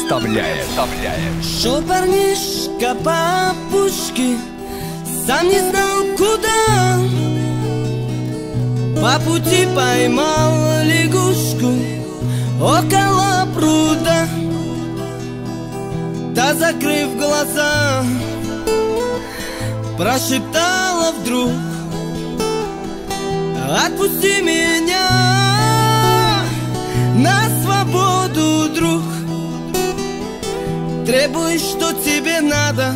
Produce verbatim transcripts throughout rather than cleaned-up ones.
представляет Шел парнишка по опушке, сам не знал куда. По пути поймал лягушку около пруда. Та, закрыв глаза, прошептала вдруг: отпусти меня на свободу, друг. Требуй, что тебе надо,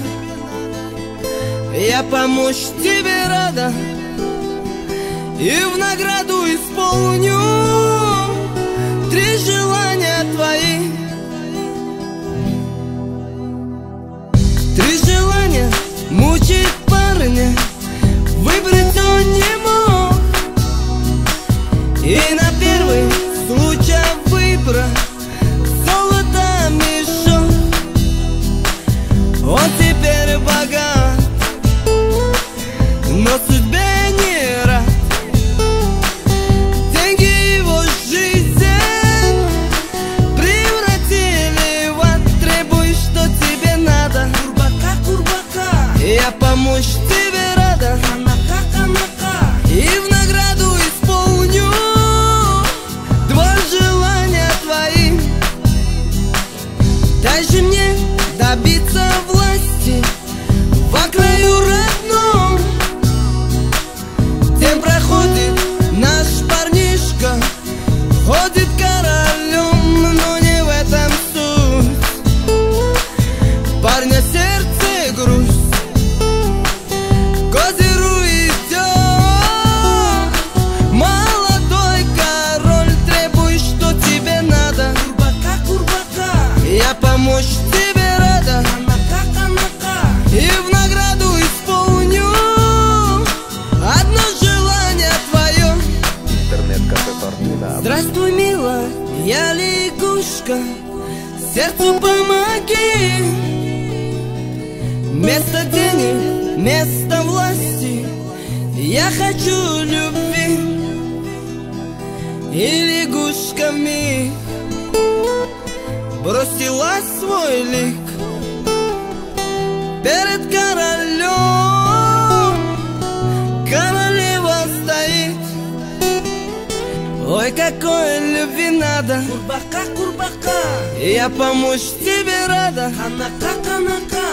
я помочь тебе рада, и в награду исполню три желания твои. Три желания мучает парня, выбрать он не мог, и на первый случай выбора золото мешок. Он теперь богат, но судьбе не рад. Деньги его жизнь превратили в ад. Требуй, что тебе надо, курбака, курбака, я помочь тебе рада, анака, анака, и в награду исполню два желания твои. Дай же мне добиться власти во краю родном. Тем проходит наш парнишка, ходит королем, но не в этом суть. Парня сердце грусть, к озеру идет молодой король. Требуй, что тебе надо, курбака, курбака, я помочь тебе рада, анака, анака, и в награду исполню одно желание твое. интернет-кафе Портнина. Здравствуй, милая, я лягушка, сердцу помоги. Вместо денег, вместо власти я хочу любви. И лягушка вмиг бросила свой лик перед королем. Королева стоит: ой, какой любви надо, курбака, курбака, я помочь тебе рада, анака, анака,